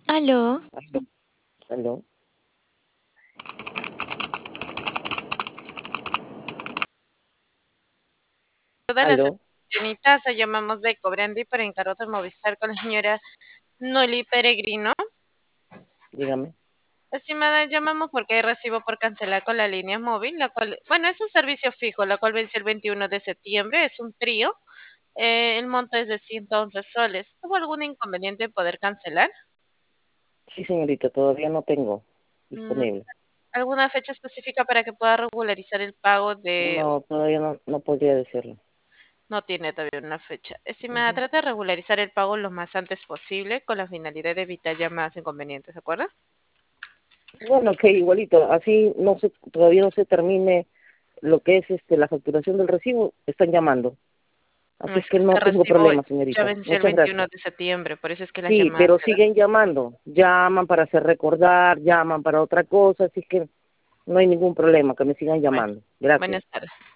Aló, Aló, aló, Todas las aló, señoritas, llamamos de Cobrandi para encargo de Movistar con la señora Noli Peregrino. dígame. Estimada, llamamos porque hay recibo por cancelar con la línea móvil, la cual, bueno, es un servicio fijo, la cual venció el 21 de septiembre, es un trío, el monto es de 111 soles. ¿Tuvo algún inconveniente en poder cancelar? Sí, señorita, todavía no tengo Mm, disponible. ¿Alguna fecha específica para que pueda regularizar el pago de... No, todavía no podría decirlo. No tiene todavía una fecha. Estimada, Ujú. trata de regularizar el pago lo más antes posible con la finalidad de evitar llamadas inconvenientes, ¿de acuerdo? Bueno, que igualito, así no se, todavía no se termine lo que es la facturación del recibo, están llamando. No, Así es es que que este no tengo recibo problema, ya señorita. venció el Muchas 21 gracias. de septiembre, por eso es que las Sí, llamadas pero quedan. siguen llamando. Llaman para hacer recordar, llaman para otra cosa, así que no hay ningún problema, que me sigan Bueno, llamando. Gracias. buenas tardes.